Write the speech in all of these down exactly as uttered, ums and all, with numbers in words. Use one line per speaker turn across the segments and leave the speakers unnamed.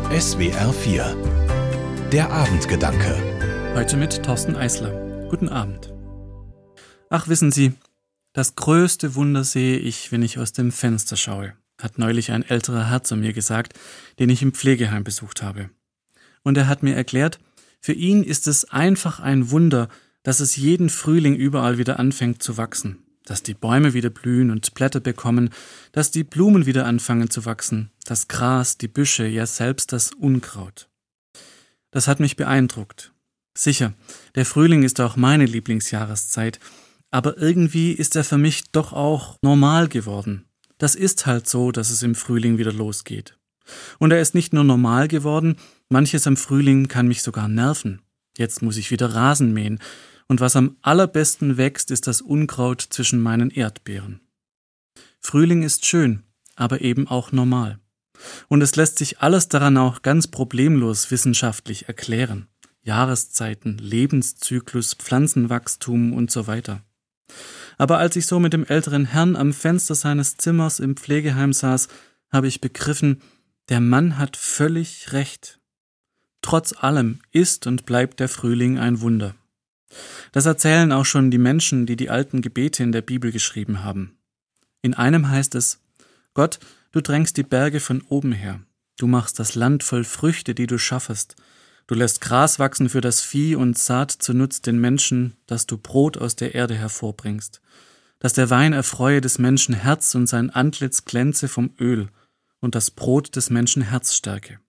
S W R vier. Der Abendgedanke.
Heute mit Thorsten Eisler. Guten Abend. Ach, wissen Sie, das größte Wunder sehe ich, wenn ich aus dem Fenster schaue, hat neulich ein älterer Herr zu mir gesagt, den ich im Pflegeheim besucht habe. Und er hat mir erklärt, für ihn ist es einfach ein Wunder, dass es jeden Frühling überall wieder anfängt zu wachsen, dass die Bäume wieder blühen und Blätter bekommen, dass die Blumen wieder anfangen zu wachsen, das Gras, die Büsche, ja selbst das Unkraut. Das hat mich beeindruckt. Sicher, der Frühling ist auch meine Lieblingsjahreszeit, aber irgendwie ist er für mich doch auch normal geworden. Das ist halt so, dass es im Frühling wieder losgeht. Und er ist nicht nur normal geworden, manches am Frühling kann mich sogar nerven. Jetzt muss ich wieder Rasen mähen. Und was am allerbesten wächst, ist das Unkraut zwischen meinen Erdbeeren. Frühling ist schön, aber eben auch normal. Und es lässt sich alles daran auch ganz problemlos wissenschaftlich erklären. Jahreszeiten, Lebenszyklus, Pflanzenwachstum und so weiter. Aber als ich so mit dem älteren Herrn am Fenster seines Zimmers im Pflegeheim saß, habe ich begriffen, der Mann hat völlig recht. Trotz allem ist und bleibt der Frühling ein Wunder. Das erzählen auch schon die Menschen, die die alten Gebete in der Bibel geschrieben haben. In einem heißt es: Gott, du drängst die Berge von oben her. Du machst das Land voll Früchte, die du schaffest. Du lässt Gras wachsen für das Vieh und Saat zunutz den Menschen, dass du Brot aus der Erde hervorbringst. Dass der Wein erfreue des Menschen Herz und sein Antlitz glänze vom Öl und das Brot des Menschen Herz stärke.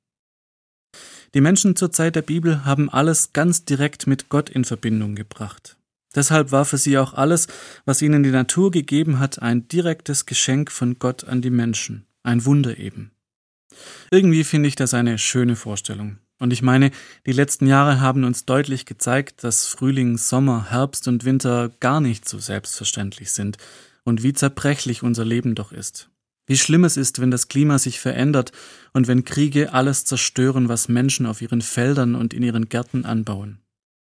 Die Menschen zur Zeit der Bibel haben alles ganz direkt mit Gott in Verbindung gebracht. Deshalb war für sie auch alles, was ihnen die Natur gegeben hat, ein direktes Geschenk von Gott an die Menschen. Ein Wunder eben. Irgendwie finde ich das eine schöne Vorstellung. Und ich meine, die letzten Jahre haben uns deutlich gezeigt, dass Frühling, Sommer, Herbst und Winter gar nicht so selbstverständlich sind und wie zerbrechlich unser Leben doch ist. Wie schlimm es ist, wenn das Klima sich verändert und wenn Kriege alles zerstören, was Menschen auf ihren Feldern und in ihren Gärten anbauen.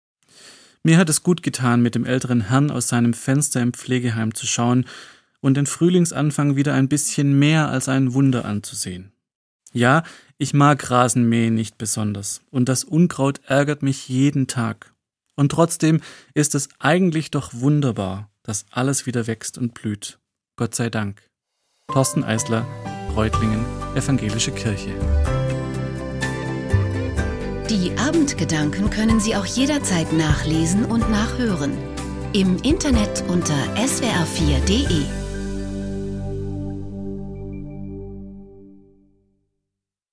Mir hat es gut getan, mit dem älteren Herrn aus seinem Fenster im Pflegeheim zu schauen und den Frühlingsanfang wieder ein bisschen mehr als ein Wunder anzusehen. Ja, ich mag Rasenmähen nicht besonders und das Unkraut ärgert mich jeden Tag. Und trotzdem ist es eigentlich doch wunderbar, dass alles wieder wächst und blüht. Gott sei Dank. Thorsten Eisler, Reutlingen, Evangelische Kirche.
Die Abendgedanken können Sie auch jederzeit nachlesen und nachhören. Im Internet unter s w r vier punkt d e.